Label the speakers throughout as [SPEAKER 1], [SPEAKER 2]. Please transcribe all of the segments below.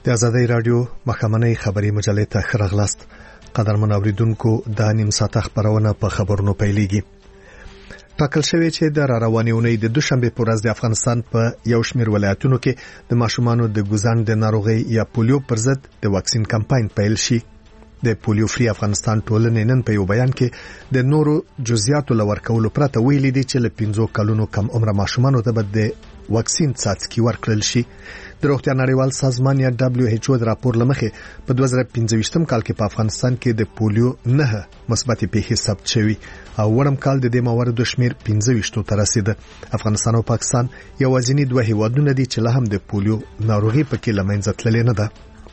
[SPEAKER 1] د ازادۍ رادیو مخامنۍ خبري مجلې ته ښه راغلاست. قدرمن اوریدونکو، د نیم ساعت خبرونه په خبرونو پیلېږي. ټاکل شوی چې د روانې اونۍ د دوشنبه پر ورځ د افغانستان په یو شمېر ولایتونو کې د ماشومانو د ګوزان د ناروغي یا پولیو پر ضد د واکسین کمپاین پیل شي. د پولیو فری افغانستان ټولنې نن په یو بیان کې د نورو جزئیاتو لور کولو پرته ویلي دي چې له 15 کلونو کم عمر ماشومانو ته به د واکسین څاڅکي ورکړل شي. د روغتیا نړیوال سازمان یا WHO د راپور لمخې په 2015 کال کې په افغانستان کې د پولیو 9 مثبت پیښې ثبت شوي او وړم کال د دې مواردو شمیر 15 ته رسید. افغانستان او پاکستان یوازینی دوه هیوادونه دي چې له هم د پولیو ناروغي پکې لمنځه تللې نه ده.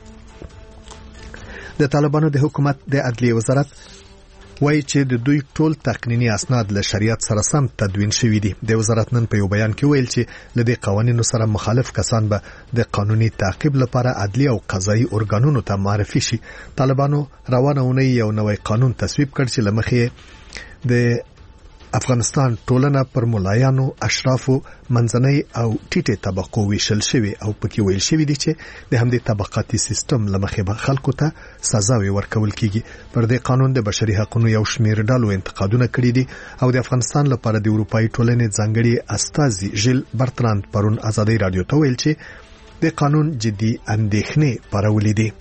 [SPEAKER 1] د طالبانو د حکومت د عدلیه وزارت وایي چې د دوی ټول تقنینی اسناد له شریعت سره سم تدوین شوي دي. د وزارت نن په یو بیان کې ویل چې له دې قوانینو سره مخالف کسان به د قانوني تعقیب لپاره عدلیه او قضایي ارګانونو ته معرفي شي. طالبانو روانه اونۍ یو نوی قانون تصویب کړ چې لمخې د افغانستان ټولنه پر ملایانو، اشرافو، منځنۍ او ټیټه طبقو ویشل شوی او پکې ویل شوی دي چې د همدې طبقاتي سیستم لمخې به خلکو ته سزاوي ورکول کیږي. پر دې قانون د بشري حقوقو یو شمېر ډلو انتقادونه کړي دي او د افغانستان لپاره د اروپאי ټولنې ځانګړي استازي ژیل برتراند پرون ازادۍ رادیو ته ویل چې د قانون جدي اندېښنې پارولې دي.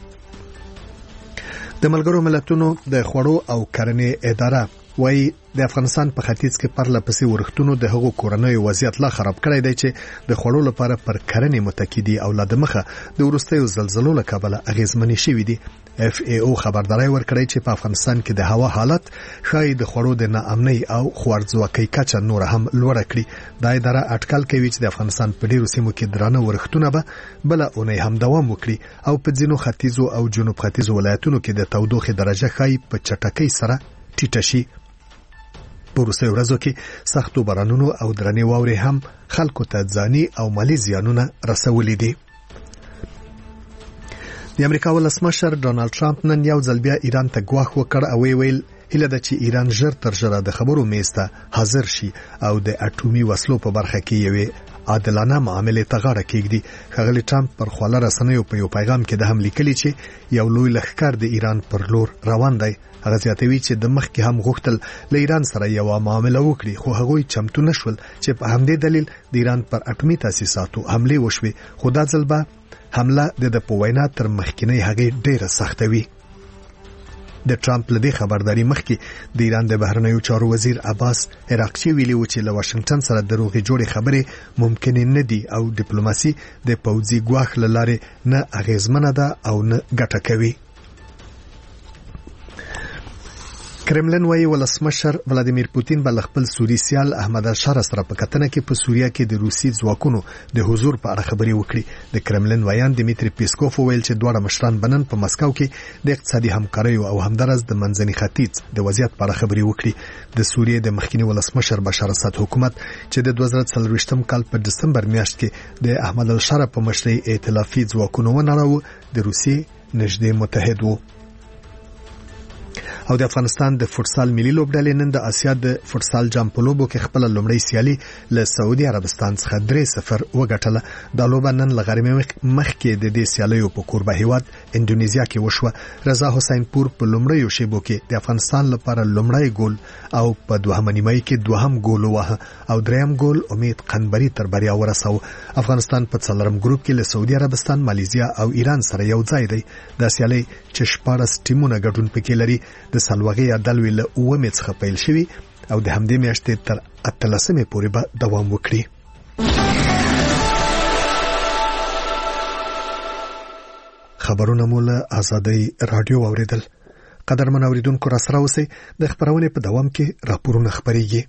[SPEAKER 1] د ملګرو ملتونو د خوړو او کرنې اداره وای د افغانستان په ختیځ کې پرله پسې ورښتونو د هغو کورنیو وضعیت لا خراب کړی دی چې د خوړو لپاره پر کرنې متکی دي او لا د مخه د وروستیو زلزلو له کبله اغیزمنې شوي دي. FAO خبرداري ورکړی چې په افغانستان کې د هوا حالت ښایي د خوړو د ناامنۍ او خوارځواکۍ کچه نور هم لوړه کړي. دا اداره اټکل کوي چې د افغانستان په ډیرو سیمو کې درانه ورښتونه به بل اونۍ هم دوام وکړي او په ځینو ختیځو او جنوب ختیځو ولایتونو کې د تودوخې درجه ښایي په چټکۍ سره ټیټه شي. په وروستیو ورځو کې سختو بارانونو او درنې واورې هم خلکو ته ځاني او مالي زیانونه رسولي دي. د امریکا ولسمشر ډونالد ټرمپ نن یو ځل بیا ایران ته ګواښ وکړ او ویل هیله ده چې ایران ژر تر ژره د خبرو میز ته حاضر شي او د اټومي وسلو په برخه کې یوې عادلانه معاملې ته غاړه کېږدي. ښاغلي ټرمپ پر خواله رسنیو په یو پیغام کې د هم لیکلي چې یو لوی لښکر د ایران پر لور روان دی. هغه زیاتوي چې د مخکې هم غوښتل له ایران سره یو معامله وکړي خو هغوی چمتو نشول چې په همدې دلیل د ایران پر اټومي تاسیساتو حمله وشوي. خو دا ځل به حمله د په وینا تر مخکینی هغه ډیره سخته وي. د ټرمپ له دې خبرداري مخکې د ایران د بهرنیو چارو وزیر عباس عراقچي ویلي و چې له واشنگټن سره د روغې جوړې خبرې ممکن نه دي او ډیپلوماسي د پوځي ګواښ له لارې نه اغیزمنه ده او نه ګټه کوي. کرملن وايي ولسمشر ولادیمیر پوتین بل خپل سوری سیال احمد اشار سره په کتنه کې په سوریه کې د روسي ځواکونو د حضور په اړه خبري وکړي. د کرملن ویان دمیتری پیسکوف ویل چې دواړه مشران بنن په مسکو کې د اقتصادي همکارۍ او همدارس د منځني ختیځ د وضعیت په اړه خبري وکړي. د سوریې د مخکنی ولسمشر بشار اسد حکومت چې د 2023 کال په دسمبر میاشت کې د احمد اشار په مشرۍ ائتلافي ځواکونو ونړاو د روسي نږدې متحد وو. او د افغانستان د فوتسال ملي لوبډلې نن د آسیا د فوتسال جام په لوبو کې خپل لومړی سیالي له سعودي عربستان څخه 3-0 وګټله. دا لوبه نن لغرمې مخکې د دې سیالیو په کوربه هیواد اندونیزیا کې وشوه. رضا حسین پور په لومړیو شیبو کې د افغانستان لپاره لومړی ګول او په دوهمه نیمه کې دوهم ګول ووهه او دریم ګول امید قنبري تر بریا ورساو. افغانستان په څلورم ګروپ کې له سعودي عربستان، مالیزیا او ایران سره یو ځای دی. دا سیالي چې 14 ټیمونه ګډون پکې لري د سلوغي عدل ویل اومه څخه پیل شوی او د همدې میاشتې تر 13مې پورې به دوام وکړي. خبرونه مولا ازادۍ رادیو اوریدل. قدرمن اوریدونکو را سره اوسئ. د خبرونې په دوام کې راپورونه خبريږي.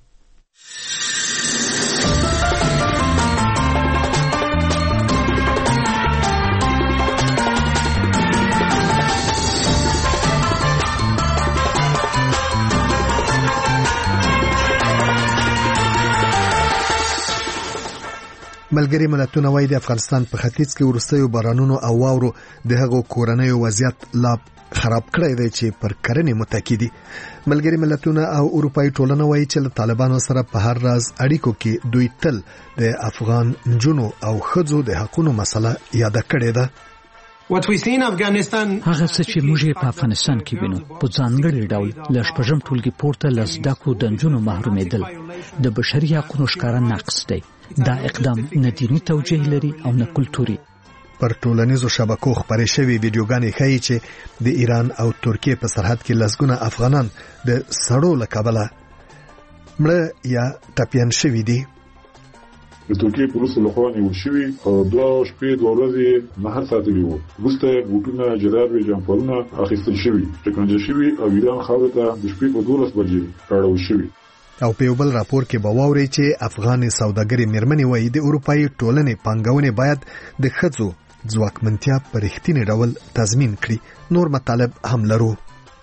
[SPEAKER 1] ملګری ملتونه وايي د افغانستان په ختیځ کې وروستیو بارانونو او واورو د هغو کورنیو وضعیت لا خراب کړی دی چې پر کرنې متکی دي. ملګری ملتونه او اروپאי ټولنه وايي چې له طالبانو سره په هر راز اړیکو کې دوی تل د افغان جنو او خځو د حقوقو مسله یاد کړې ده.
[SPEAKER 2] هغه څه چې موږ په افغانستان کې وینو په ځانګړي ډول له شپږم ټولګي پورته له زده کړو د نجونو محرومېدل د بشري حقوقو ښکاره نقض دی. دا اقدام نه دیني توجیه لري او نه کلتوري.
[SPEAKER 1] پر ټولنیزو شبکو خپرې شوې ویډیوګانې ښیي چې د ایران او ترکیې په سرحد کې لسګونه افغانان د سړو له کبله مړه یا ټپیان شوي دي.
[SPEAKER 3] د ترکیې پولیسو لخوا نیول شوي او 2 شپې 2 ورځې مهار ساتلي وو. وروسته بوټونه، جرابې، جمپرونه اخیستل شوي، شکنجه شوي او ایران خاورې ته د شپې په 12 بجې راوړل شوي.
[SPEAKER 1] او په یو بل راپور کې به واورئ چې افغان سوداګرې میرمنې وایي د اروپایي ټولنې پانګونې باید د ښځو ځواکمنتیا په رښتینې ډول تضمین کړي. نور مطالب هم لرو.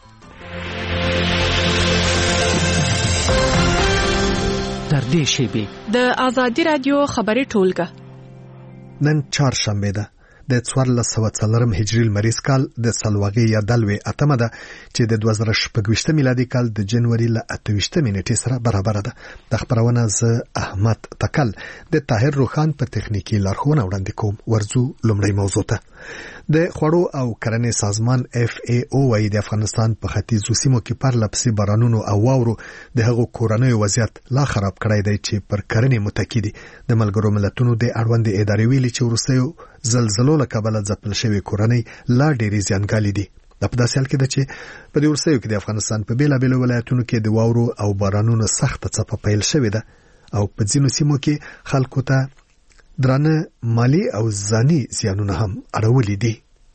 [SPEAKER 2] در دې شیبې
[SPEAKER 4] د آزادي رادیو خبري ټولګه
[SPEAKER 1] نن چهارشنبه ده د 1404 هجري لمریز کال د سلواغې یا دلوي اتمه ده چې د 2016 میلادي کال د جنوري ل 28 نیټې سره برابر ده. د خبرونه ز احمد تکل د طاهر روخان په تخنیکی لارښوونه وړاندې کوم. ورزو لومړی موضوع ته د خوړو او کرنې سازمان FAO وايي د افغانستان په ختیځو سیمو کې پرلپسې بارانونو او واورو د هغو کورنیو وضعیت لا خراب کړی دی چې پر کرنې متکی دي. د ملګرو ملتونو د اړوند ادارې ویلي چې وروستیو زلزلو له کبله ځپل شوی کورنۍ لا ډېری زیانګالي دي. د په داسې حال کې ده چې په دې وروستیو کې د افغانستان په بیلابیلو ولایتونو کې د واورو او بارانونو سخته څپه پیل شوې ده او په ځینو سیمو کې خلکو ته درانه مالی او ځاني زیانونه هم اړولي دي.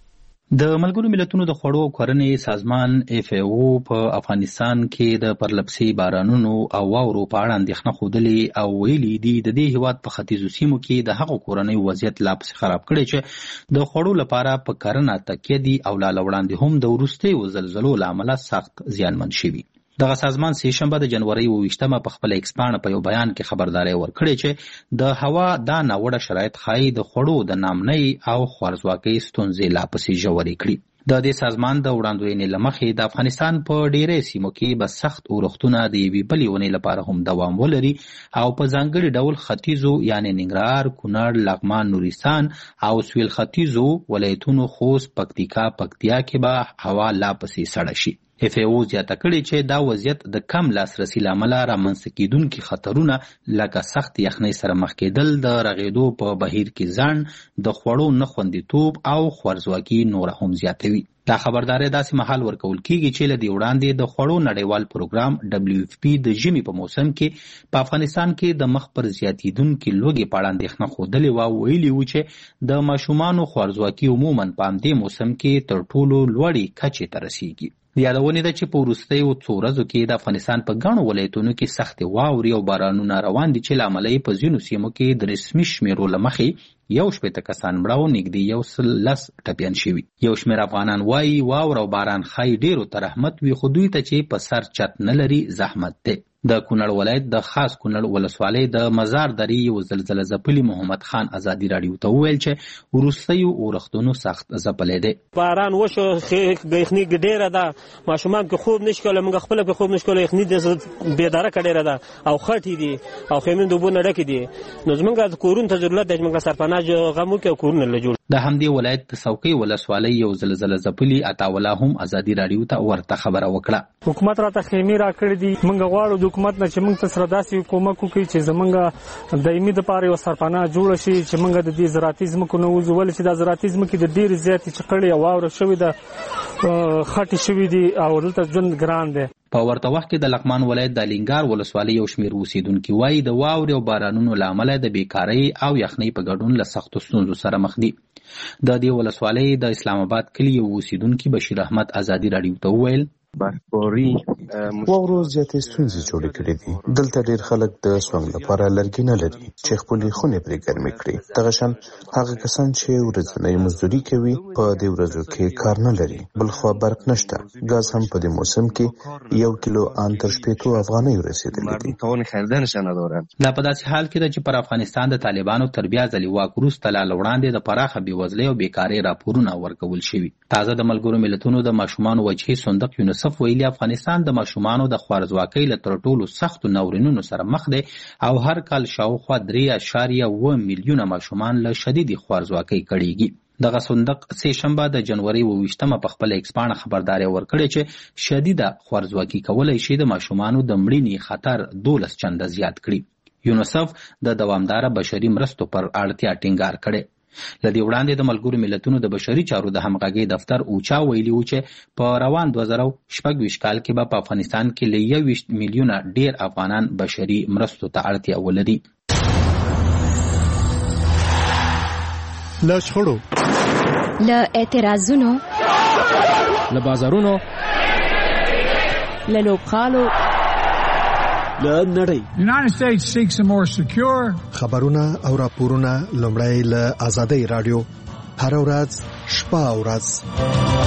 [SPEAKER 5] د ملګرو ملتونو د خوړو او کرنې سازمان FAO په افغانستان کې د پرلپسې بارانونو او واورو په اړه اندېښنه ښودلې او ویلي دي د دې هیواد په ختیځو سیمو کې د هغو کورنیو وضعیت لا پسې خراب کړی چې د خوړو لپاره په کرنه تکیه دي او لا وړاندې هم د وروستیو زلزلو له امله سخت زیانمن شوي. دغه سازمان سه شنبه د جنوري 28مه په خپل ایکس پاڼه په یو بیان کې خبرداري ورکړې چې د هوا دا ناوړه شرایط ښایي د خوړو د نامنۍ او خوارځواکۍ ستونزې لا پسې ژورې کړي. د دې سازمان د وړاندوینې له مخې د افغانستان په ډېرې سیمو کې به سخت اورښتونه د یوې بلې اونۍ لپاره هم دوام ولري او په ځانګړي ډول ختیځو یعنې ننګرهار، کونړ، لغمان، نورستان او سویل ختیځو ولایتونو خوست، پکتیکا، پکتیا کې به هوا لا پسې سړه شي. FAO زیاته کړې چې دا وضعیت د کم لاسرسي له امله رامنځته کېدونکي خطرونه لکه سخت یخنۍ سره مخ کېدل، د رغېدو په بهیر کې ځنډ، د خوړو نه خوندیتوب او خوارځواکي نوره هم زیاتوي. دا خبرداری داسې مهال ورکول کېږي چې له دې وړاندې د خوړو نړیوال پروګرام WFP د ژمي په موسم کې په افغانستان کې د مخ پر زیاتېدونکي لوږې په اړه اندېښنه ښودلې وه او ویلي وو چې د ماشومانو خوارځواکي عموماً په همدې موسم کې تر ټولو لوړې کچې ته رسیږي. یادونه ده چې په وروستیو څو ورځو کې د افغانستان په ګڼو ولایتونو کې سختې واورې او بارانونه روان دي چې له امله یې په ځینو سیمو کې د رسمي شمیرو له مخې 180 کسان مړه او نږدې 110 ټپیان شوي. یو شمېر افغانان وایي واوره او باران ښایي ډېرو ته رحمت وي، خو دوی ته چې په سر چت نه لري زحمت دی. د کونړ ولایت د خاص کونړ ولسوالۍ د مزار درې یو زلزله ځپلي محمد خان ازادي راډیو ته وویل چې وروستیو اورښتونو سخت ځپلی دی.
[SPEAKER 6] باران وشو، یخني ډېره ده، ماشومان کې خوب نشي کولی، موږ خپله کې خوب نشي کولی، یخني بېدارکه ډېره ده او خټې دي او خیمې د اوبو نه ډکې دي. نو زموږ کورونو ته ضرورت دی چې موږ سرپناه غم وکړو او کورونه له جوړ.
[SPEAKER 5] د همدې ولایت د څوکۍ ولسوالۍ یو زلزله ځپلي عطاالله هم ازادي راډیو ته ورته خبره وکړه.
[SPEAKER 7] حکومت راته خیمې راکړې دي، موږ غواړو د حکومت نه چې موږ ته سره داسې کومک وکړي چې زموږ دایمي دپاره یوه سرپناه جوړه شي چې موږ د دې زراعتي ځمکو نه وځو، ولې چې دا زراعتي ځمکې د ډېرې زیاتې چقړې او واوره شوې ده، خټې شوي دي او دلته ژوند ګران دی.
[SPEAKER 5] په ورته وخت کې د لغمان ولایت د الینګار ولسوالۍ یو شمېر اوسېدونکي وایي د واورې او بارانونو له امله د بیکارۍ او یخنۍ په ګډون له سختو ستونزو سره مخ دي. د دې ولسوالۍ د اسلام آباد کلي یو اوسېدونکي بشیر احمد ازادي راډیو ته وویل
[SPEAKER 8] برفباري واورو زیاتې ستونزې جوړې کړې دي. دلته ډېر خلک د سونګ لپاره لرګي نه لري چې خپلې خونې پرې ګرمې کړي. دغه شان هغه کسان چې ورځنۍ مزدوري کوي په دې ورځو کې کار نه لري. بلخوا برق نشته. ګاز هم په دې موسم کې 1 کیلو ان تر 80 افغانۍ رسیدلی دي.
[SPEAKER 5] دا په داسې حال کې ده چې پر افغانستان د طالبانو تر بیا ځلې واک وروسته لا وړاندې د پراخه بېوزلۍ او بیکارۍ راپورونه ورکول شوي. تازه د ملګرو ملتونو د ماشومانو وجهي صندوق یونیسف ویلي افغانستان د ماشومانو د خوارځواکۍ له تر ټولو سختو ناورینونو سره مخ دی او هر کال شاوخوا 3.1 میلیونه ماشومان له شدیدې خوارځواکۍ کړېږي. دغه صندوق سه شنبه د جنوري 28 په خپل ایکس باندې خبرداري ورکړې چې شدیده خوارځواکي کولای شي د ماشومانو د مړینې خطر 12 چنده زیات کړي. یونیسف د دوامداره بشري مرستو پر اړتیا ټینګار کړي. لدی وړاندې د ملګرو ملتونو د بشري چارو د همغږي دفتر اوچا ویلي و چې په روان 2026 کال کې به په افغانستان کې ل 21 میلیونه ډیر افغانان بشري مرستو ته اړتیا ولري.
[SPEAKER 9] له شخړو،
[SPEAKER 10] له اعتراضونو،
[SPEAKER 11] له بازارونو،
[SPEAKER 10] له لوبغالو،
[SPEAKER 11] له نړۍ.
[SPEAKER 12] United States seeks a more secure.
[SPEAKER 1] خبرونه او راپورونه لومړی له آزادۍ رادیو هر ورځ شپه او ورځ.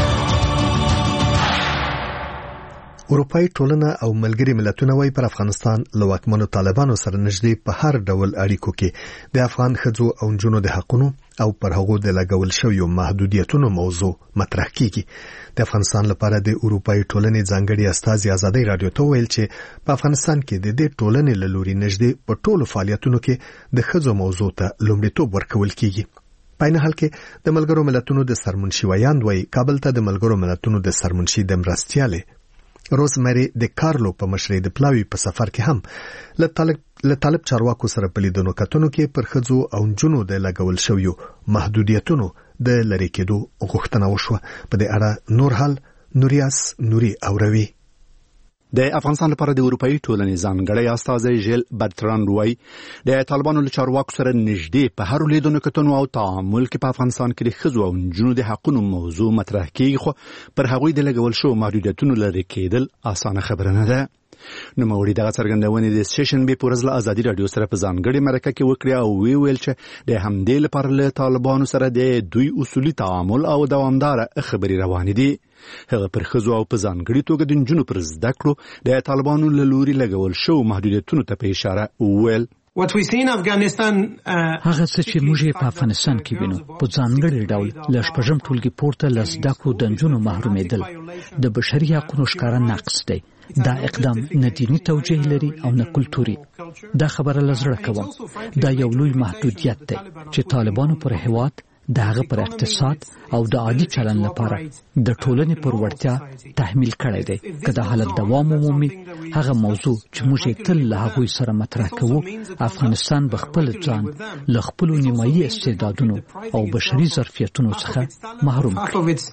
[SPEAKER 1] اروپאי ټولنه او ملګري ملتونه وايي پر افغانستان له واکمنو طالبانو سره نږدې په هر ډول اړیکو کې د افغان ښځو او نجونو د حقونو او پر هغو د لګول شویو محدودیتونو موضوع مطرح کیږي. د افغانستان لپاره د اروپאי ټولنې ځانګړي استازي آزادۍ رادیو ته ویل چې په افغانستان کې د دې ټولنې له لوري نږدې په ټولو فعالیتونو کې د ښځو موضوع ته لومړیتوب ورکول کیږي. په عین حال کې د ملګرو ملتونو د سرمنشي ویاند وايي کابل ته د ملګرو ملتونو د سرمنشي د مرستیالې روزمری د کارلو په مشرۍ د پلاوی په سفر کې هم له طالب چارواکو سره په لیدنو کتنو کې پر ښځو او نجونو د لګول شویو محدودیتونو د لری کېدو غوښتنه وشوه. په دې اړه نور حال نوریاس نوري اوروي.
[SPEAKER 9] د افغانستان لپاره د اروپאי ټولنې ځانګړی استازی ژیل برتراند وايي د طالبانو له چارواکو سره نږدې په هر لیدنو کتنو او تعامل کې په افغانستان کې د ښځو او نجونو د حقونو موضوع مطرح کیږي، خو پر هغوی د لګول شویو محدودیتونو لرې کېدل اسانه خبره نه ده. نوموړي دغه څرګندونې د سیشن بي پورز له ازادي رادیو سره په ځانګړي مرکه کې وکړه او ویل چې د همدې لپاره له طالبانو سره د دوی اصولي تعامل او دوامدار خبري روان دي. هغه پر ښځو او په ځانګړي توګه د نجونو پر زده کړو د طالبانو له لوري لګول شو محدودیتونو ته په اشاره ویل.
[SPEAKER 2] هغه څه چې موږ په افغانستان کې وینو په ځانګړي ډول ل شپږم ټولګي پورته لزدکو د نجونو محرومېدل د بشري حقوقو ښکارا نقص دی. دا اقدام نه دینی توجیه لري او نه کلتوري. دا خبره لزړه کوم. دا یو لوی محدودیت دی چې طالبانو پر هیواد د هغه پر اقتصاد او د عادي چلن لپاره د ټولنې پر وړتیا تحمیل کړی دی. که د حالت دوام ومومي هغه موضوع چې موږ تل له هغوی سره مطرح کوو، افغانستان به خپل ځان له خپلو نیمایي استعدادونو او بشري ظرفیتونو څخه محروم کړي.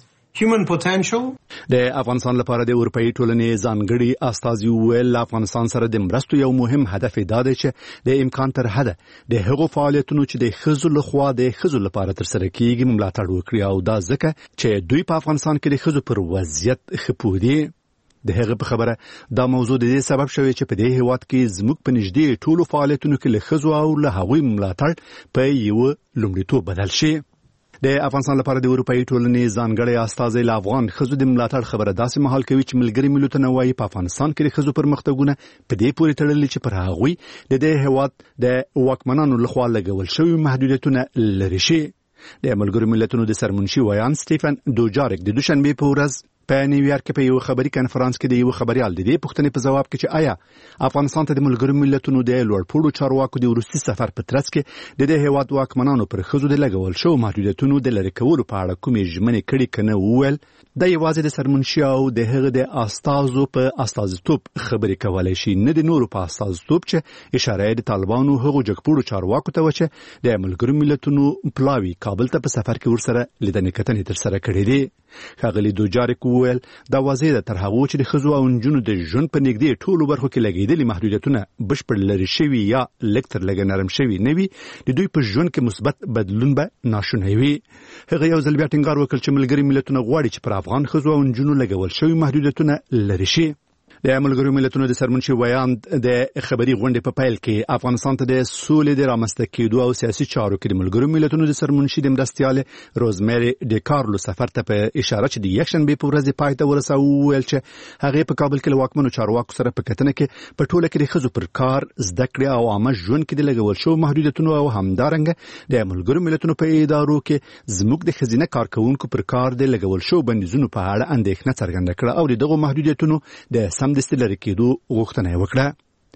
[SPEAKER 9] د افغانستان لپاره د اروپאי ټولنې ځانګړي استازي ویل افغانستان سره د مرستو یو مهم هدف دا دی چې د امکان تر حده د هغو فعالیتونو چې د ښځو لخوا د ښځو لپاره ترسره کیږي ملاتړ وکړي، او دا ځکه چې دوی په افغانستان کې د ښځو پر وضعیت ښه پوه دي. د هغه په خبره دا موضوع د دې سبب شوی چې په دې هیواد کې زموږ په نږدې ټولو فعالیتونو کې له ښځو او له هغوی ملاتړ په یو لومړیتوب بدل شي. د افغانستان لپاره د اروپאי ټولنې ځانګړي استازی له افغان ښځو د ملاتړ خبره داسې مهال کوي چې ملګري ملتونه وايي په افغانستان کې د ښځو پرمختګونه په دې پورې تړلي چې پر هغوی د دې هیواد د واکمنانو لخوا لګول شوي محدودیتونه لرې شي. د ملګرو ملتونو د سرمنشي ویان سټیفن دوجارک د دوشنبه په ورځ په نیویارک کې په یو خبري کانفرنس کې د یو خبريال د دې پوښتنې په جواب کې چې آیا افغانستان ته د ملګرو ملتونو د لوړپوړو چارواکو د روسي سفر په ترڅ کې د دې هیواد واکمنانو پر ښځو د لګول شو محدودیتونو د لری کولو په اړه کومې ژمنې کړې کنه وویل د یوازې د سرمنشي او د هغه د استازو په استازیتوب خبرې کولای شي، نه د نورو په استازیتوب چې اشاره د طالبانو هغو جګپوړو چارواکو ته وچه د ملګرو ملتونو پلاوی کابل ته په سفر کې ورسره لیدنې کتنې ترسره کړې دي. ښاغلي دوجارک وویل دا واضح ده تر هغه چې د ښځو او نجونو د ژوند په نږدې ټولو برخو کې لګېدلي محدودیتونه بشپړ لرې شوي یا لږ تر لږه نرم شوي نه وي، د دوی په ژوند کې مثبت بدلون به ناشونی وي. هغه یو ځل بیا ټینګار وکړ چې ملګري ملتونه غواړي چې پر افغان ښځو او نجونو لګول شوي محدودیتونه لرې شي. د ملګرو ملتونو د سرمنشي ویاند د خبري غونډې په پیل کې افغانستان ته د سولې د رامنځته کېدو او سیاسي چارو کې د ملګرو ملتونو د سرمنشي د مرستیالې روزمری د کارلو سفر ته په اشاره چې د یکشنبه په ورځ پای ته ورساو ویل چې هغه په کابل کې واکمنو چارواکو سره په کتنه کې په ټوله کې د ښځو پر کار، زده کړې او عامه ژوند کې د لګول شو محدودیتونو او همدارنګه د ملګرو ملتونو په ادارو کې زموږ د خزینه کارکونکو پر کار د لګول شو بندیزونو په اړه اندېښنه څرګنده کړه او دغه محدودیتونو د سمدستي لري کېدو غوښتنه وکړه.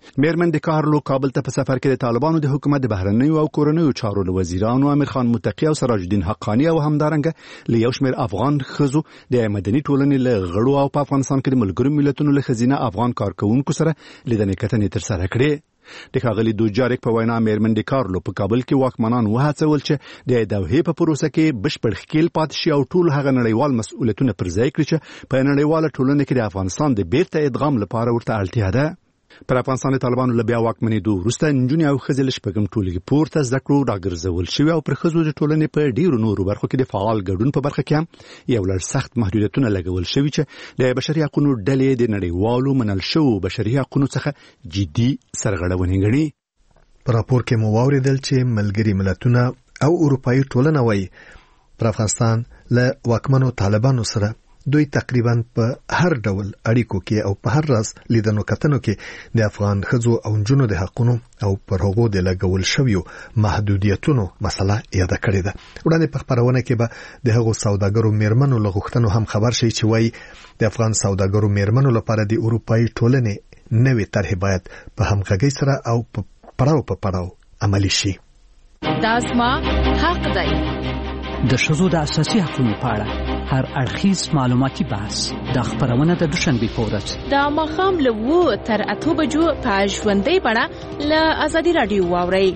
[SPEAKER 9] میرمن د کارلو کابل ته په سفر کې د طالبانو د حکومت د بهرنیو او کورنیو چارو وزیرانو امیر خان متقی او سراج الدین حقانی او همدارنګه له یو شمېر افغان ښځو د مدني ټولنې له غړو او په افغانستان کې د ملګرو ملتونو له خزینه افغان کارکونکو سره لیدنې کتنې ترسره کړې. د ښاغلي دوجارک په وینا میرمن د کارلو په کابل کې واکمنان وهڅول چې د دوحې په پروسه کې بشپړ ښکیل پاتې شي او ټول هغه نړیوال مسؤلیتونه پر ځای کړي چې په نړیواله ټولنه کې د افغانستان د بیرته ادغام لپاره ورته اړتیا ده. پر افغانستان د طالبانو له بیا واکمنېدو وروسته نجونې او ښځې له شپږم ټولګي پورته زده کړو راګرځول شوي او پر ښځو د ټولنې په ډېرو نورو برخو کې د فعال ګډون په برخه کې هم یو لړ سخت محدودیتونه لګول شوي چې د بشري حقوقو ډلې د نړیوالو منل شوو بشري حقوقو څخه جدي سرغړونې ګڼي.
[SPEAKER 1] په راپور کې مو واوریدل چې ملګري ملتونه او اروپایي ټولنه وايي پر افغانستان له واکمنو طالبانو سره دوی تقریبا په هر ډول اړیکو کې او په هر راز لیدنو کتنو کې د افغان ښځو او نجونو د حقوقو او پر هغو د لګول شویو محدودیتونو مسله یاده کړې ده. وړاندې په خبرونه کې به د هغو سوداګرو میرمنو له غوښتنو هم خبر شي چې وایي د افغان سوداګرو میرمنو لپاره د اروپایي ټولنې نوې طرح باید په همغږۍ سره او په پړاو عملي شي.
[SPEAKER 10] دا زما حق دی.
[SPEAKER 2] د ښځو د اساسي حقوقو په اړه هر اړخیز معلوماتي بحث د خبرونه د دوشنبه په ورځ
[SPEAKER 4] د ماښام له 2 تر 8 بجو په ژوندۍ بڼه له ازادي رادیو واورئ.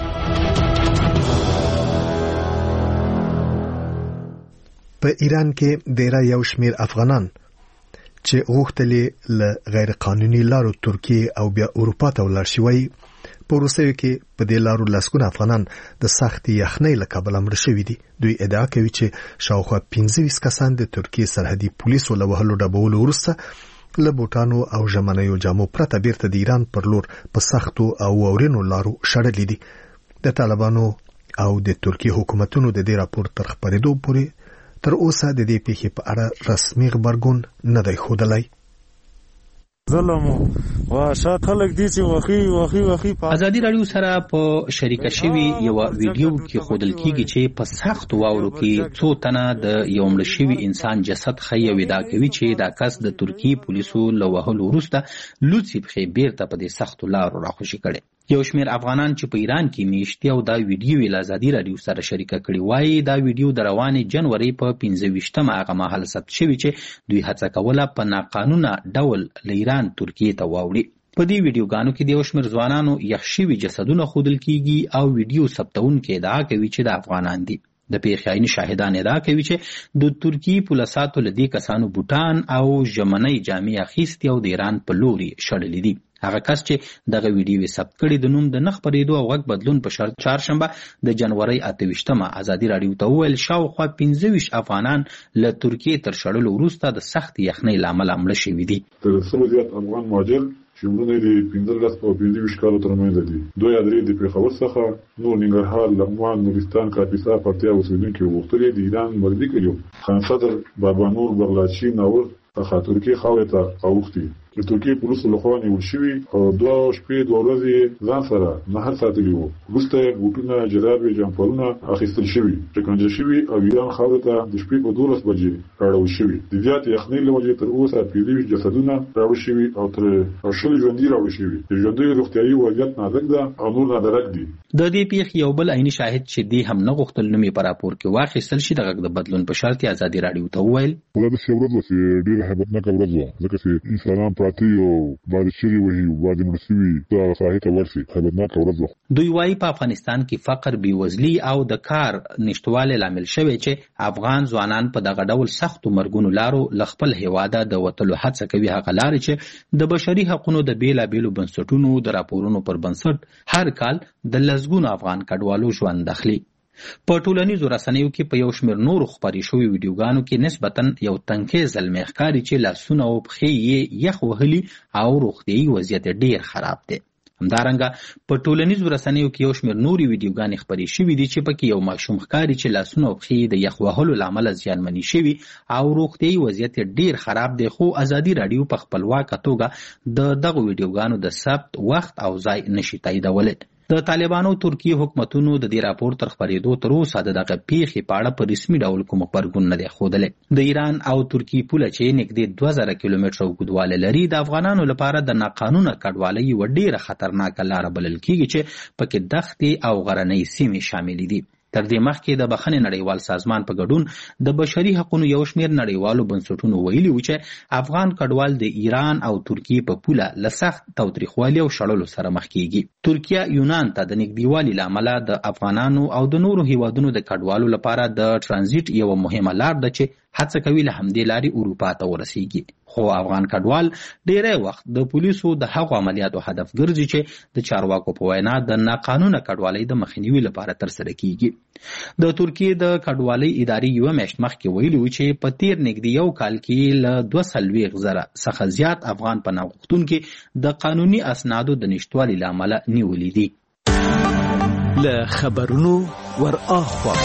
[SPEAKER 1] په ایران کې ډیر یو شمېر افغانان چې غوښتل له غیر قانوني لارو ترکیه او بیا اروپا ته ولاړ شي په روسیه کې په دې لارو لاسګونه افغانان د سختي یخنۍ له کبله مړ شوي دي. دوی ادعا کوي چې شاوخوا 15 کسان د ترکیه سرحدي پولیسو له وهلو ډبولو وروسته له بوټانو او ژمنیو جامو پرته بیرته د ایران پر لور په سختو او واورینو لارو شړلي دي. د طالبانو او د ترکیه حکومتونو د دې راپور تر خبرېدو پورې تر اوسه د دې پیښې په اړه رسمي خبرګون نه دی ښودلی.
[SPEAKER 13] ظلم واشات خلک دي چې وخی
[SPEAKER 5] ازادي رادیو سره په شریکه شوی یو ویډیو کې خودل کیږي چې په سخت واورو کې څو تنه د یو مړ شوی انسان جسد خي ودا کوي چې دا کس د ترکیه پولیسو له وهلو وروسته لوڅي په بیرته په دې سخت لارو راخوشي کړي. یو شمېر افغانان چې په ایران کې میشتي او دا ویډیو له ازادي رادیو سره شریکه کړي وایي دا ویډیو د روانې جنوري په 15 هغه مهال ثبت شوی چې دوی هڅه کوله په ناقانونه ډول له ایران ترکیه ته واوړي. په دې ویډیوګانو کې د یو شمېر ځوانانو یخ شوي جسدونه ښودل کیږي او ویډیو ثبتونکي ادعا کوي چې د افغانان دي. د پیښې عیني شاهدان ادعا کوي چې د ترکیه پولیساتو له دې کسانو بوټان او ژمنۍ جامې اخیستې او د ایران په لوري شړلې دي. هغه کس چې دغه ویډیو ثبت کړي د نوم د نه خبرېدو او غږ بدلون په شرط چهارشنبه د جنوري 28 ازادي رادیو ته وویل شاوخوا 15 افغانان له ترکیه تر شړلو وروسته د سخت یخنۍ له امله مړه شوي دي.
[SPEAKER 3] تر څو زیات افغان مهاجر چې مړه دي 15 او 15 کالو ترمنځ دي. دوی درې د پیښور څخه نور ننګرهار، لغمان، نورستان، کاپیسا، پکتیا اوسېدونکي غوښتل دي ایران مرګي کړي. خان صدر، بابا نور، بغلاشي، ناور څخه ترکیه خاورې ته اوښتي. د ترکیه پولیسو لخوا نیول شوي او 2 شپې 2 ورځې ځان سره مهر ساتلي وو. وروسته بوټونه، جرابې، جمپرونه اخیستل شوي، شکنجه شوي او ایران خاورې ته د شپې په 12 بجې راوړل شوي. د زیات یخنۍ له وجې تر اوسه 15 جسدونه راوړل شوي او تر 80 ژوندي راوړل شوي. د ژوندیو روغتیایي وضعیت نازک ده او نور نادرک دي.
[SPEAKER 5] د دې پیښې یو بل عیني شاهد چې دی هم نه غوښتل نوم یې په راپور کې واخیستل شي د غږ د بدلون په شرط ازادي رادیو ته وویل
[SPEAKER 3] ولادت ورځ وسې ډېر هیبتناکه ورځ وه ځکه چې انسانان پراته او بعد شری وهي بعد مرسوي دا صحیح ورسي هیبتناکه ورځ وه.
[SPEAKER 5] دوی وايي په افغانستان کې فقر، بیوزلي او د کار نشټوالی لامل شوی چې افغان ځوانان په دغه ډول سختو مرګونو لارو له خپل هیواده د وتلو هڅه کوي. هغه لارې چې د بشري حقوقو د بیلابیلو بنسټونو د راپورونو پر بنسټ هر کال د لسګونو افغان کډوالو ژوند داخلي. په ټولنیزو رسنیو کې په یو شمېر نورو خپرې شوي ویډیوګانو کې نسبتاً یو تنکۍ زلمی ښکاري چې لاسونه او پښې یې یخ وهلي او روغتیایي وضعیت ډېر خراب دی. همدارنګه په ټولنیزو رسنیو کې یو شمېر نورې ویډیوګانې خپرې شوي دي چې پکې یو ماشوم ښکاري چې لاسونه او پښې د یخ وهلو له امله زیانمنې شوي او روغتیایي وضعیت ډېر خراب دی. خو ازادي راډیو په خپلواکه توګه د دغو ویډیوګانو د ثبت وخت او ځای نشي تاییدولی. د طالبانو ترکی حکومتونو د دې راپور تر خبرېدو تر اوسه دغه پیښې په اړه په رسمي ډول کوم خبرګون نه دی ښودلی. د ایران او ترکی پوله چې نږدې 2000 کیلومتره اوږدوالی لري د افغانانو لپاره د ناقانونه کډوالۍ یوه ډېره خطرناکه لاره بلل کیږي چې پکې دښتې او غرنۍ سیمې شاملې دي. تر دې مخکې د بخښنې نړیوال سازمان په ګډون د بشري حقوقو یو شمېر نړیوالو بنسټونو ویلي و چې افغان کډوال د ایران او ترکیې په پوله له سخت تاوتریخوالي او شړلو سره مخ کیږي. ترکیه یونان ته د نږدېوالي له امله د افغانانو او د نورو هیوادونو د کډوالو لپاره د ترانزیت یوه مهمه لار ده چې هڅه کوي له همدې لارې اروپا ته ورسیږي. خو افغان کډوال ډیری وخت د پولیسو د هغو عملیاتو هدف ګرځي چې د چارواکو په وینا د ناقانونه کډوالۍ د مخنیوي لپاره ترسره کیږي. د ترکیې د کډوالۍ ادارې یوه میاشت مخکې ویلي و چې په تیر نږدې یو کال کې له 240,000 څخه زیات افغان پناه غوښتونکي د قانوني اسنادو د نشتوالي له امله نیولي دي.
[SPEAKER 14] له خبرونو ور اخوا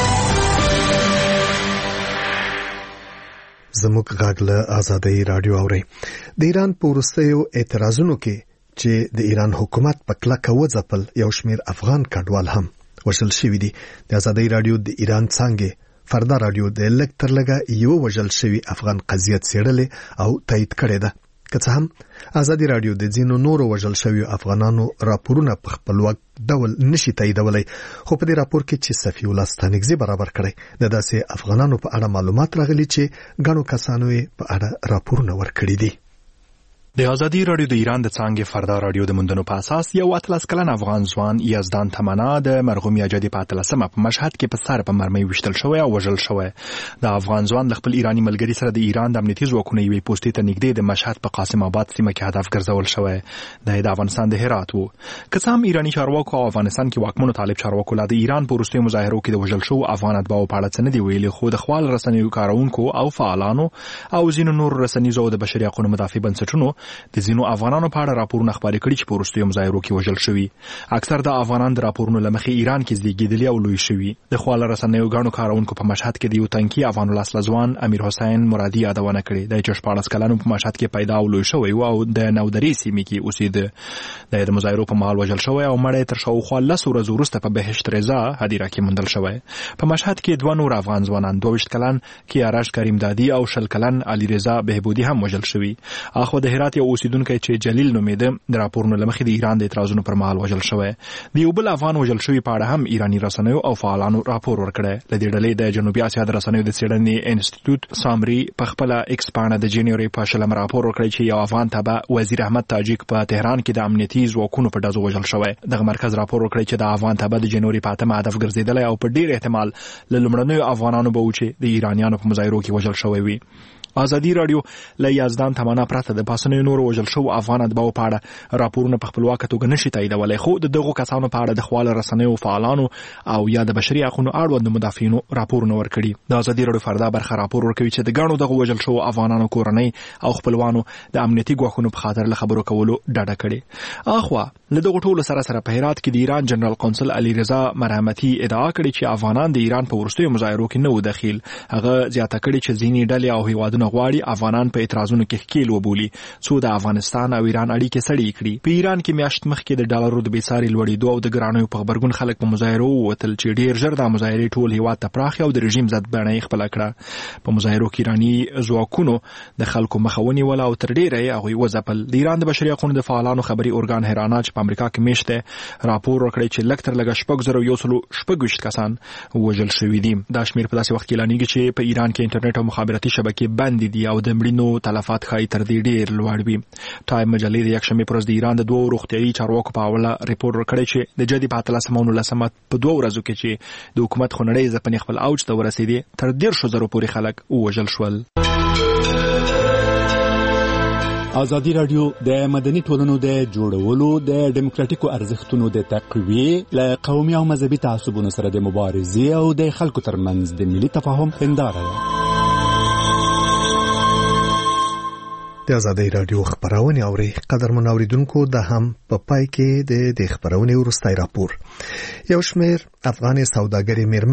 [SPEAKER 1] زموږ غږ له آزادۍ رادیو اوري. د ایران په وروستیو اعتراضونو کې چې د ایران حکومت په کلکه وځپل یو شمېر افغان کډوال هم وژل شوي دي. د آزادۍ رادیو د ایران څانګې فردا رادیو د لږ تر لږه یو وژل شوي افغان قضیه څېړلې او تایید کړې ده. که څه هم آزادۍ رادیو د ځینو نورو وژل شویو افغانانو راپورونه په خپلواک ډول نشي تاییدولی، خو په دې راپور کې چې صفي الله ستانکزي برابر کړی د داسې افغانانو په اړه معلومات راغلي چې ګڼو کسانو یې په اړه راپورونه ورکړي دي.
[SPEAKER 15] د آزادي رادیو د ایران د څانګې فردا رادیو د موندنو په اساس یو 18 کلن افغان ځوان یزدان تمنا د مرحوم یاجدي په 13مه په مشهد کې په سر په مرمۍ وشتل شوی او وژل شوی. د افغان ځوان د خپل ایرانی ملګری سره د ایران د امنیتي ځواکونو یوې پوسټې ته نږدې د مشهد په قاسم آباد سیمه کې هدف ګرځول شوی. د افغانستان د هرات وو. که څه هم ایرانی چارواکو او افغانستان کې واکمنو طالب چارواکو لا د ایران په وروستیو مظاهرو کې د وژل شوو افغان اتباعو په اړه څه نه دي ویلي، خو د خپل رسنیو کارونکو او فعالانو او ځینو نورو رسنیزو او د بشري حقوقو مدافع بنسټونو د ځینو افغانانو په اړه راپورونه خپاره کړي چې په وروستیو مظاهرو کې وژل شوي. اکثر د افغانان د راپورونو له مخې ایران کې زیږیدلي او لوی شوي. د خواله رسنیو ګڼو کارونکو په مشهد کې د یو تنکي افغان الاسلحه ځوان امیر حسین مرادي یادونه کړې د 14 کلنو په مشهد کې پیدا او لوی شوی او د نودري سیمې کې اوسېده. د مظاهرو په مهال وژل شوی او مړی تر شاوخوا 10 ورځې وروسته په بهشت رضا هدیره کې موندل شوی. په مشهد کې دوه نور افغان ځوانان 22 کلن کیارش کریم دادی او 20 کلن علي رضا بهبودي هم وژل شوی. اخو د هرات یو اوسیدونکو چې جلیل نومیده د راپورونو لمخې د ایران د اعتراضونو پر مهال وژل شوی. د یو بل افغان وژل شوی په اړه هم ایرانی رسنیو او فعالانو راپور ورکړی. د دې ډلې د جنوبي اسیا د رسنیو د څېړنې انسټیټیوټ سامري په خپل ایکس باندې د جنوري په شلم راپور ورکړی چې یو افغان تبع وزیر احمد تاجیک په تهران کې د امنیتي ځواکونو په ډزو وژل شوی. دغه مرکز راپور ورکړی چې د افغان تبع د جنوري په 8 هدف ګرځیدلی او په ډیر احتمال له لومړنیو افغانانو به و چې د ایرانیانو په مظاهرو کې وژل شوی وي. آزادي رادیو له یزدان تمنا پرته د پاسنیو نورو وژل شوو افغان اتباعو په اړه راپورونه په خپلواکه توګه نشي تاییدولی، خو د دغو کسانو په اړه د خواله رسنیو فعالانو او یا د بشري حقوقو اړوند مدافعینو راپورونه ورکړي. د آزادي رادیو فردا برخه راپور ورکوي چې د ګڼو دغو وژل شوو افغانانو کورنۍ او خپلوانو د امنیتي ګواښونو په خاطر له خبرو کولو ډډه کړې. اخوا له دغو ټولو سره په هرات کې د ایران جنرال قونسل علي رضا مرحمتي ادعا کړې چې افغانان د ایران په وروستیو مظاهرو کې نه و دخیل. هغه زیاته کړې چې ځینې ډلې او هیوادونه غواړي افغانان په اعتراضونو کې ښکیل وبولي څو د افغانستان او ایران اړیکې سړې کړي. په ایران کې میاشت مخکې د ډالرو د بیساري لوړېدو او د ګرانیو په غبرګون خلک په مظاهرو ووتل چې ډېر ژر د مظاهرې ټول هیواد ته پراخې او د رژیم ضد بڼه یې خپله کړه. په مظاهرو کې ایراني ځواکونو د خلکو مخه ونیوله او تر ډېره یې هغوی وځپل. د ایران د بشري حقوقو د فعالانو خبري ارګان هرانا چې په امریکا کې میشت دی راپور ورکړی چې لږ تر لږه 6,126 کسان وژل شوي دي. دا شمېر په داسې وخت کې اعلانېږي چې په ایران کې انټرنیټ او مخابراتي شبکې بندې دي او د مړینو تلفات ښایي تر دې ډېر لوړ وي. ټایم مجلې د یکشنبې پر ورځ د ایران د 2 روغتیایي چارواکو په حواله ریپورټ ورکړی چې د جدي په 13 او 19 په 2 ورځو کې چې د حکومت خونړۍ ځپنې خپل اوج ته ورسېدې تر 1,000 پورې خلک ووژل شول.
[SPEAKER 9] آزادي رادیو د مدني ټولنو د جوړولو د ډیموکراتیکو ارزښتونو د تقویې له قومي او مذهبي تعصبونو سره د مبارزې او د خلکو ترمنځ د ملي تفاهم هنداره ده.
[SPEAKER 1] د آزادۍ رادیو خبرونه اوري قدرمن اوریدونکو د هم په پای کې د خبرونه ورستای راپور. یو شمېر افغان سوداګري میرمنې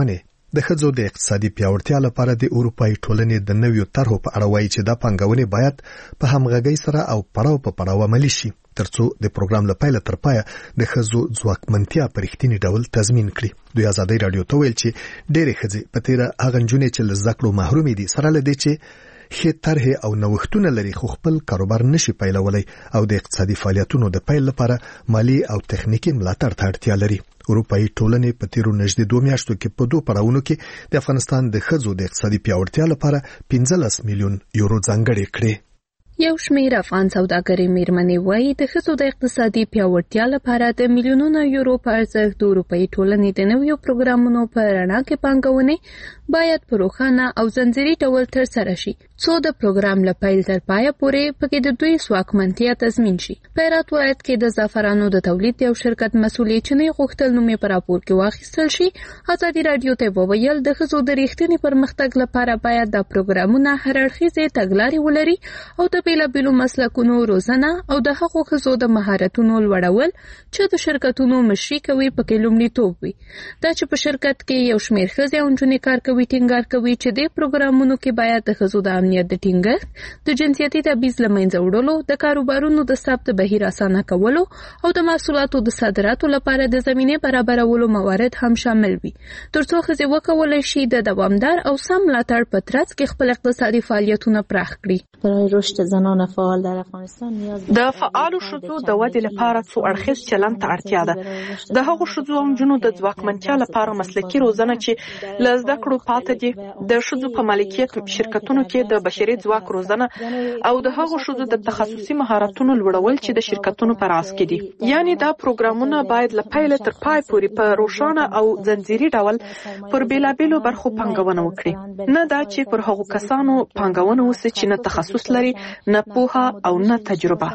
[SPEAKER 1] د ښځو د اقتصادي پیاوړتیا لپاره د اروپאי ټولنې د نویو طرحو په اړه وایي چې دا پانګونې باید په همغږۍ سره او پړاو په پړاو عملي شي ترڅو د پروګرام لپاره تر پایه د ښځو ځواکمنتیا په رښتینی ډول تضمین کړي. دوی آزادۍ رادیو ته ویل چې ډېرې ښځې په تیر هغه نجونې چې له زده کړو محرومې دي سره لدې چې ښه طرحې او نوښتونه لري خو خپل کاروبار نشي پیلولای او د اقتصادي فعالیتونو د پیل لپاره مالی او تخنیکی ملاتړ ته اړتیا لري. اروپאי ټولنې په تیرو نږدې 2 میاشتو کې په 2 پړاوونو کې د افغانستان د ښځو د اقتصادي پیاوړتیا لپاره 15 میلیون یورو ځانګړي کړي.
[SPEAKER 16] یو شمېر افغان سوداګرې میرمنې وایي د ښځو د اقتصادي پیاوړتیا لپاره د میلیونونو یورو په ارزښت د اروپאי ټولنې د نویو پروګرامونو په رڼا کې پانګونې باید په روښانه او ځنځیري ډول ترسره شي څو د پروګرام له پیل تر پایه پورې پکې د دوی ځواکمنتیا تضمین شي. په هرات ولایت کې د زعفرانو د تولید یو شرکت مسؤلې چې نه غوښتل نوم یې په راپور کې واخیستل شي آزادي رادیو ته وویل د ښځو د ریښتیني پرمختګ لپاره باید د پروګرامونو هر اړخیزې تګلارې ولري او د بیلابیلو مسلکونو روزنه او د هغو ښځو د مهارتونو لوړول چې د شرکتونو مشري کوي پکې لومړیتوب وي. دا چې په شرکت کې یو شمېر ښځې او نجونې کار کوي ټینګار کوي چې د پروګرامونو کې باید د ښځو د امنیت د ټینګښت د جنسیتي تبعیض له منځه وړلو د کاروبارونو د ثبت بهیر اسانه کولو او د محصولاتو د صادراتو لپاره د زمینه برابرولو موارد هم شامل وي ترڅو ښځې وکولای شي د دوامدار او سم ملاتړ په ترڅ کې خپل اقتصادي فعالیتونه پراخ کړي.
[SPEAKER 17] برای رشد زنان فعال در افغانستان نیاز
[SPEAKER 18] د فعالو ښځو د ودې لپاره څو اړخیز چلند ته اړتیا ده. د هغو ښځو او نجونو د ځواکمنتیا لپاره مسلکي روزنه چې له زده کړو پاتې دي، د ښځو په مالکیت شرکتونو کې د بشري ځواک روزنه او د هغو ښځو د تخصصي مهارتونو لوړول چې د شرکتونو په راس کې دي. یعنی دا پروګرامونه باید له پیل تر پای پورې په روښانه او ځنځیري ډول پر بیلابیلو برخو پانګونه وکړي، نه دا چې پر هغو کسانو پانګونه وسي چې نه تخصص لري، نه پوهه او نه تجربه.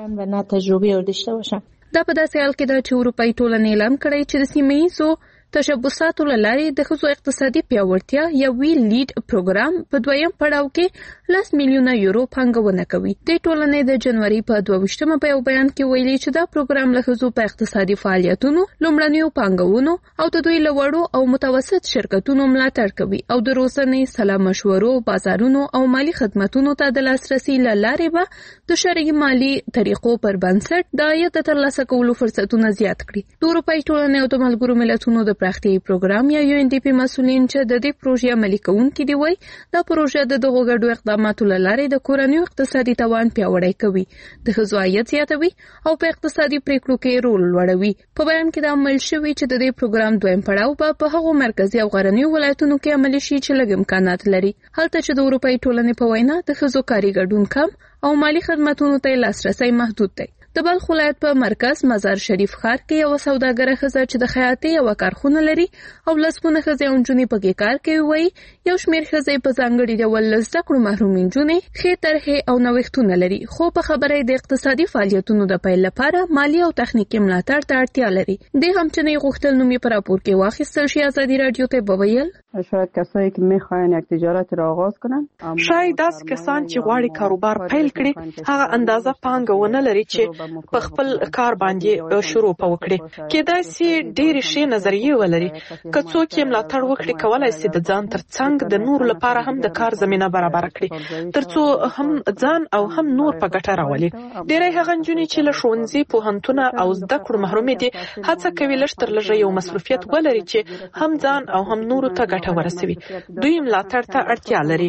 [SPEAKER 16] دا په داسې حال کې ده چې اروپאי ټولنې اعلان کړی چې د سیمه ییزو تشبثاتو لارې د ښځو اقتصادي پیاوړتیا یا وی لیډ پروګرام په دویم پړاو کې 10 میلیونه یورو پانګونه کوي. د ټولنې د جنوري په 22مه په یو بیان کې ویلي چې دا پروګرام له ښځو په اقتصادي فعالیتونو، لومړنیو پانګونو او د دوی لوړو او متوسط شرکتونو ملاتړ کوي او د روزنې، سلا مشورو، بازارونو او مالی خدماتونو ته د لاسرسي لارې به د شرعي مالی طریقو پر بنسټ د عاید ترلاسه کولو فرصتونه زیات کړي. د اروپאי ټولنې او د ملګرو ملتونو د پراختیايي پروګرام یا UNDP مسؤلین چې د دې پروژې عملي کوونکي دی وایي دا پروژه د دغو ګډو اقداماتو لارې د کورنیو اقتصادي توان پیاوړی کوي، د ښځو عاید زیاتوي او په اقتصادي پریکړو کې رول لوړوي. په بیان کې دا عمل شوی چې د دې پروګرام دویم پړاو په هغو مرکزي او غرنیو ولایتونو کې عملي شي چې لږ امکانات لري، هلته چې د اروپאי ټولنې په وینا د ښځو کاري ګډون کم او مالی خدماتونو ته لاسرسي محدود دی. د بلخ ولایت په مرکز مزار شریف ښار کې یو سوداګره ښځه چې د خیاطۍ یو کارخونه لري او لسګونه ښځې او نجونې پکې کار کوي وایي یو شمېر ښځې په ځانګړي ډول له زده کړو محرومې نجونې ښې طرحې او نوښتونه لري، خو په خبره د اقتصادي فعالیتونو د پیل لپاره مالی او تخنیکي ملاتړ ته اړتیا لري. د هم چې نه غوښتل نوم یې په راپور کې واخیستل شي. آزادي رادیو ته وویل
[SPEAKER 19] شاید کسایی که میخواین یک تجارت را آغاز کنن،
[SPEAKER 18] شاید داس کسان چې غواړي کاروبار پیل کړي هغه اندازه پانګونه لري چې په خپل کار باندې شروع وکړي. کېدای شي ډېر شي نظریه ولري، که څوک یې ملاتړ وکړي کولای شي د ځان ترڅنګ د نور لپاره هم د کار زمينه برابر کړي ترڅو هم ځان او هم نور په ګټه راولي. ډېری هغه نجونې چې له ښوونځي، پوهنتونه او زده کړو محرومې دي هڅه کوي لږ تر لږه یو مصروفیت ولري چې هم ځان او هم نورو ته ګټه ورسوي. دوی ملاتړ ته اړتیا لري.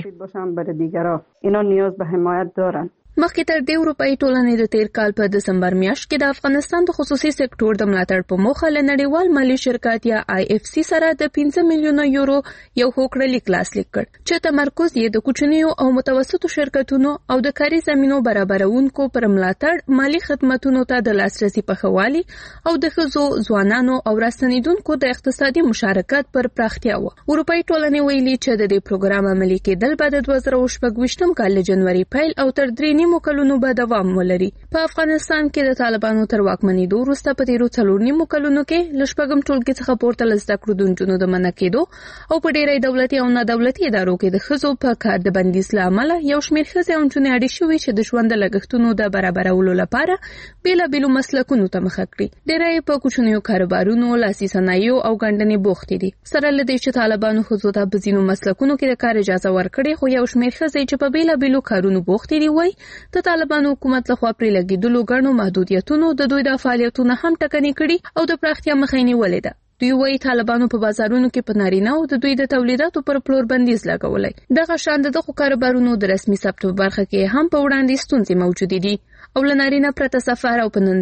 [SPEAKER 19] اینا نیاز به حمایت دارن.
[SPEAKER 16] مخکې تر دې اروپאי ټولنې د تیر کال په دسمبر میاشت کې د افغانستان د خصوصي سکتور د ملاتړ په موخه له نړیوال مالي شرکت یا IFC سره د 15 میلیونه یورو یو هوکړه لاسلیک کړ چې تمرکز یې د کوچنیو او متوسطو شرکتونو او د کاري زمینو برابرونکو پر ملاتړ، مالی خدماتونو ته د لاسرسي په خوالي او د ښځو، ځوانانو او راستنیدونکو د اقتصادي مشارکت پر پراختیا و. اروپאי ټولنې ویلي چې د دې پروګرام عملي کېدل به د 2024 کال له جنوري پیل او تر 3 نیمو کلونو به دوام ولري. په افغانستان کې د طالبانو تر واکمنېدو وروسته په تیرو 4 نیمو کلونو کې له شپږم ټولګي څخه پورته له زده کړو د نجونو د منع کېدو او په ډېری دولتي او نه دولتي ادارو کې د ښځو په کار د بندیز له امله یو شمېر ښځې او نجونې اړې شوې چې د ژوند د لګښتونو د برابرولو لپاره بېلابېلو مسلکونو ته مخه کړي. ډېری په کوچنیو کاروبارونو، لاسي صنایعو او ګنډنې بوختې دي. سره له دې چې طالبانو ښځو ته په ځینو مسلکونو کې د کار اجازه ورکړې، خو یو شمېر ښځې چې په بېلابېلو کارونو بوختې دي وایي د طالبانو حکومت لخوا پرې لګېدلو ګڼو محدودیتونو د دوی د فعالیتونه هم ټکنۍ کړي او د پراختیا مخه یې نیولې ده. دوی وایي طالبانو په بازارونو کې په نارینه او د دوی د تولیداتو پر پلور بندیز لګولی. دغه شان د دغو کاروبارونو د رسمي ثبت په برخه کې هم په وړاندې ستونزې موجودې دي او له نارینه پرته سفر او په